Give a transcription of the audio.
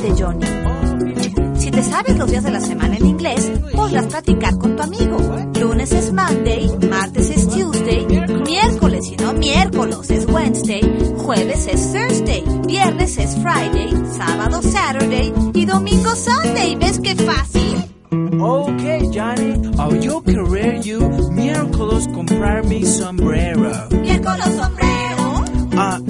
dice Johnny. Si te sabes los días de la semana en inglés, podrás platicar con tu amigo. Lunes es Monday, martes es Tuesday, miércoles y no miércoles es Wednesday, jueves es Thursday, viernes es Friday, sábado Saturday y domingo Sunday. ¿Ves qué fácil? Okay, Johnny, yo querer you miércoles comprar mi sombrero. ¿Miércoles sombrero?